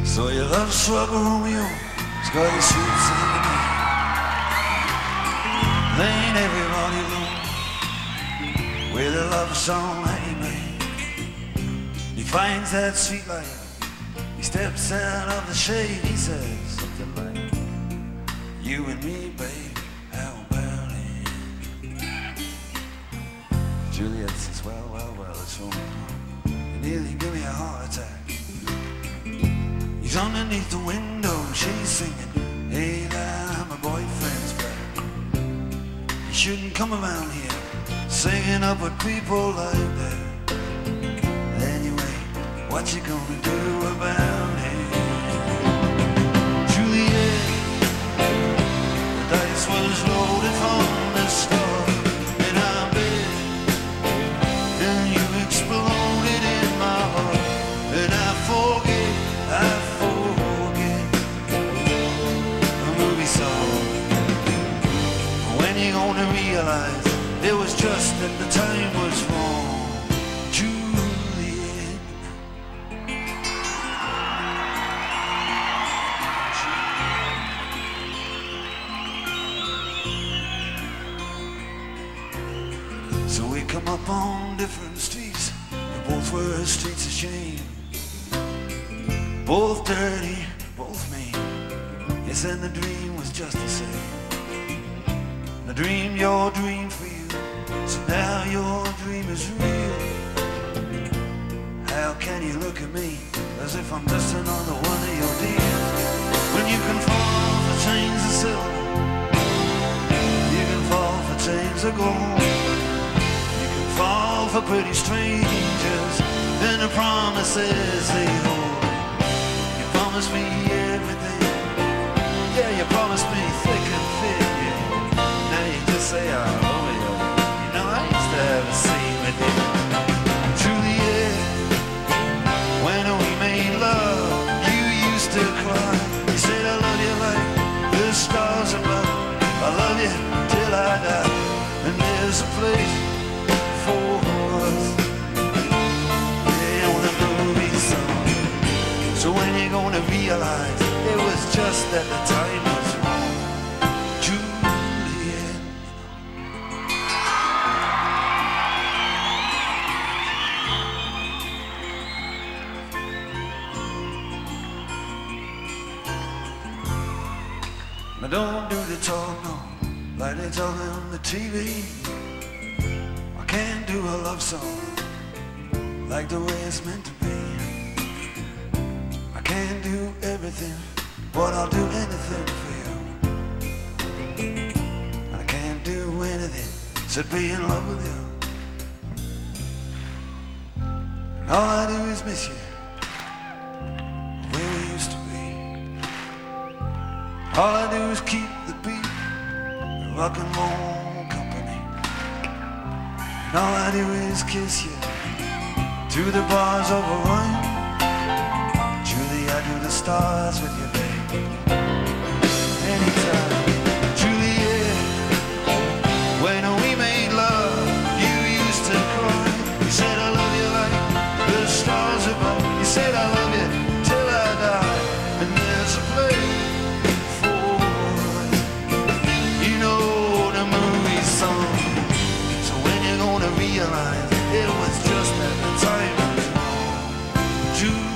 So your love struggle Romeo has got his sweet singing. There ain't everybody alone with a love song that he made. He finds that sweet light. He steps out of the shade. He says something like, you and me, babe, how about it? Juliet says, well, it's Romeo. You nearly give me a heart attack. He's underneath the window, she's singing, hey, now my boyfriend's back. You shouldn't come around here singing up with people like that. Anyway, what you gonna do about it? Juliet, the dice was loaded from the start, and I bet, and you exploded in my heart, and I forget the movie song. When you gonna realize it was just that the time was wrong, Juliet. So we come up on different streets, they both were streets of shame. Both dirty, both mean. Yes, and the dream was just the same. The dream, your dream for you. So now your dream is real. How can you look at me as if I'm just another one of your deals? When you can fall for chains of silver, you can fall for chains of gold. You can fall for pretty strangers and the promises they hold. Promise me everything. Yeah, you promised me thick and thin. Yeah. Now you just say, oh, yeah. You know, I used to have a scene with you. Juliet, when we made love, you used to cry. You said, I love you like the stars above. I love you till I die. And there's a place for us. Yeah, on the movie song. So when you gonna realize it was just that the time was wrong, Juliet. Now don't do the talk, no, like they talk on the TV. I can't do a love song like the way it's meant to be. I can't do everything, but I'll do anything for you. I can't do anything except be in love with you. And all I do is miss you, where we used to be. All I do is keep the beat, the rock and roll company. And all I do is kiss you to the bars of Orion. I do the stars with you, babe. Anytime, Juliet. When we made love, you used to cry. You said I love you like the stars above. You said I love you till I die. And there's a place for us. You know the movie song. So when you're gonna realize it was just at the time was wrong, Juliet.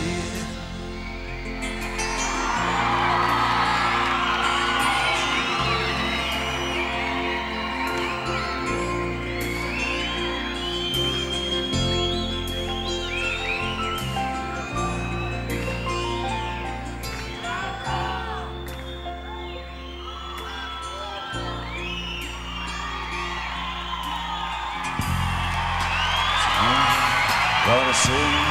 Gotta say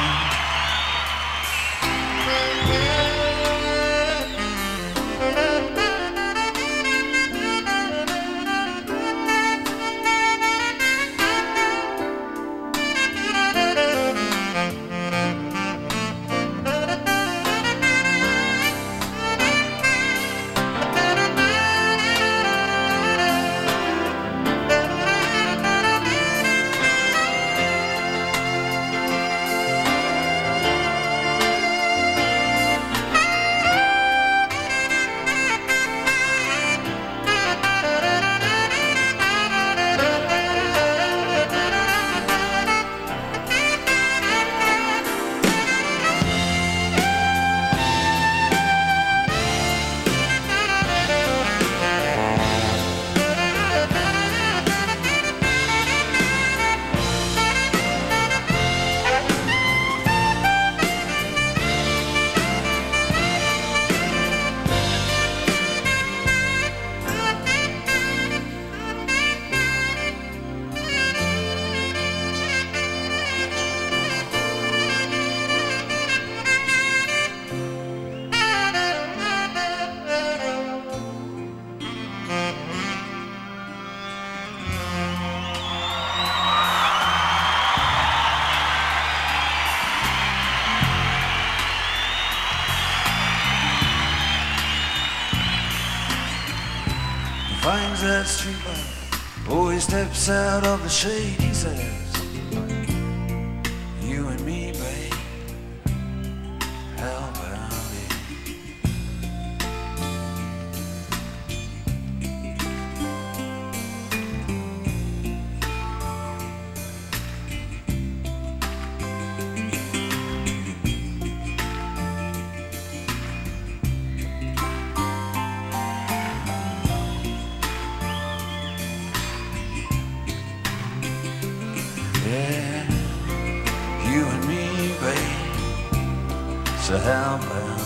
street light. Oh, he steps out of the shade, he says, you and me, babe, how about it? Yeah, you and me, babe, so how about